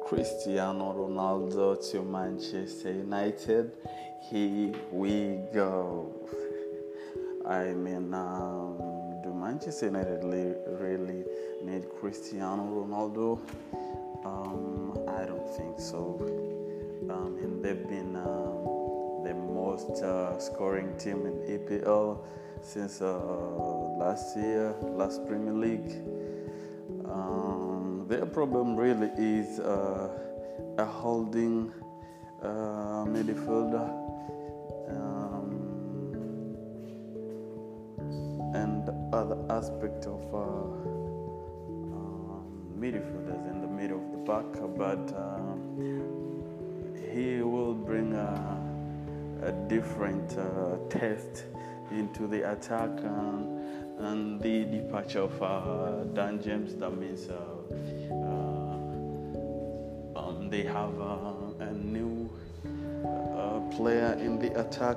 Cristiano Ronaldo to Manchester United. Here we go. I mean, do Manchester United really need Cristiano Ronaldo? I don't think so. And they've been the most scoring team in EPL since last Premier League. Their problem really is a holding midfielder and other aspect of midfielders in the middle of the pack, but he will bring a different test into the attack and the departure of Dan James. That means they have a new player in the attack.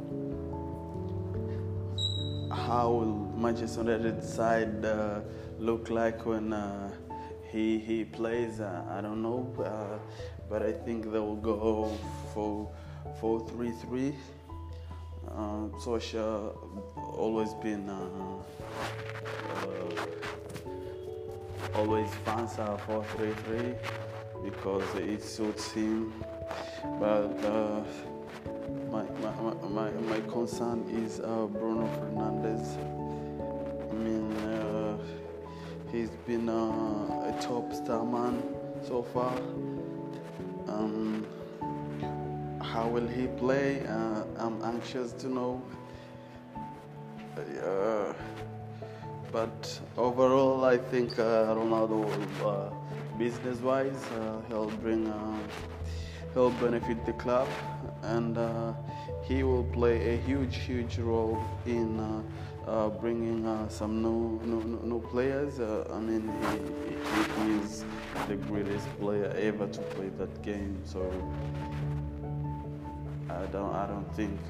How will Manchester United side look like when he plays? I don't know, but I think they will go for 4-3-3. Solskjaer always been always fans 4-3-3 because it suits him. But my concern is Bruno Fernandes. I mean, he's been a top star man so far. How will he play? I'm anxious to know. But overall, I think Ronaldo will, business-wise, he'll benefit the club, and he will play a huge role in bringing some new players. I mean, he is the greatest player ever to play that game. So I don't think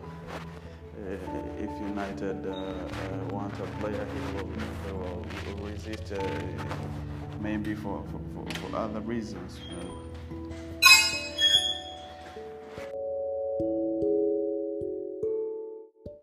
if United want a player, he will resist. Maybe for other reasons.